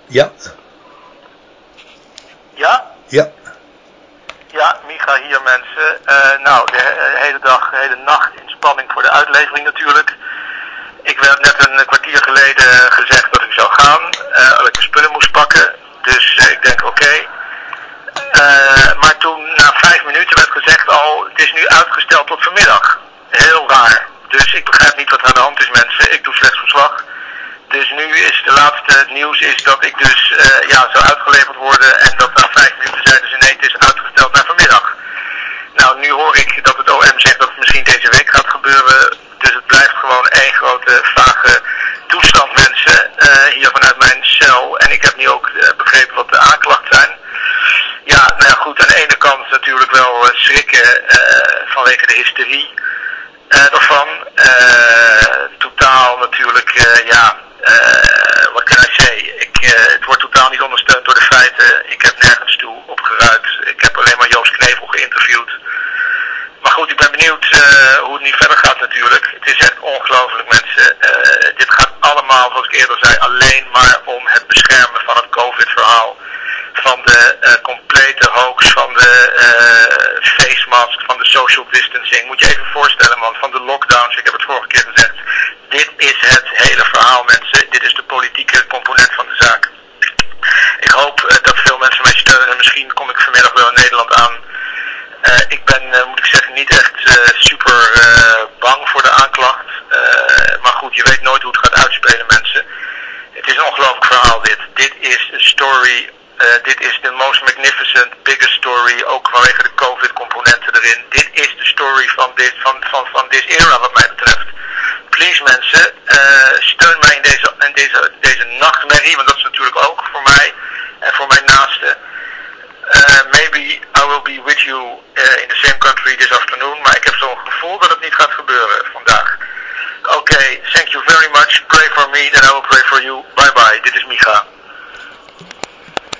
Ja. Ja? Ja. Ja, Micha hier mensen. De hele nacht in spanning voor de uitlevering natuurlijk. Ik werd net een kwartier geleden gezegd dat ik zou gaan, dat ik mijn spullen moest pakken. Dus ik denk oké. Maar toen na 5 minuten werd gezegd al, het is nu uitgesteld tot vanmiddag. Heel raar. Dus ik begrijp niet wat er aan de hand is mensen. Ik doe slechts verslag. Dus nu is de laatste nieuws is dat ik dus zou uitgeleverd worden en dat na 5 minuten zeiden ze nee, het is uitgesteld naar vanmiddag. Nou, nu hoor ik dat het OM zegt dat het misschien deze week gaat gebeuren. Dus het blijft gewoon één grote vage toestand mensen hier vanuit mijn cel. En ik heb nu ook begrepen wat de aanklachten zijn. Ja, nou ja, goed, aan de ene kant natuurlijk wel schrikken vanwege de hysterie ervan. Totaal natuurlijk, wat kan ik zeggen? Het wordt totaal niet ondersteund door de feiten. Ik heb nergens toe opgeruimd. Ik heb alleen maar Joost Knevel geïnterviewd. Maar goed, ik ben benieuwd hoe het nu verder gaat natuurlijk. Het is echt ongelooflijk mensen. Dit gaat allemaal, zoals ik eerder zei, alleen maar om het beschermen van het COVID-verhaal. Van de complete hoax, van de face mask, van de social distancing. Moet je even voorstellen man, van de lockdowns, ik heb het vorige keer gezegd. Dit is het hele verhaal mensen, dit is de politieke component van de zaak. Ik hoop dat veel mensen mij steunen en misschien kom ik vanmiddag wel in Nederland aan. Ik ben, moet ik zeggen, niet echt super bang voor de aanklacht. Maar goed, je weet nooit hoe het gaat uitspelen mensen. Het is een ongelooflijk verhaal dit. Dit is een story, dit is de most magnificent, biggest story, ook vanwege de COVID-componenten erin. Dit is de story van this era wat mij betreft. Please mensen, steun mij in deze nachtmerrie, want dat is natuurlijk ook voor mij en voor mijn naasten. Maybe I will be with you in the same country this afternoon, maar ik heb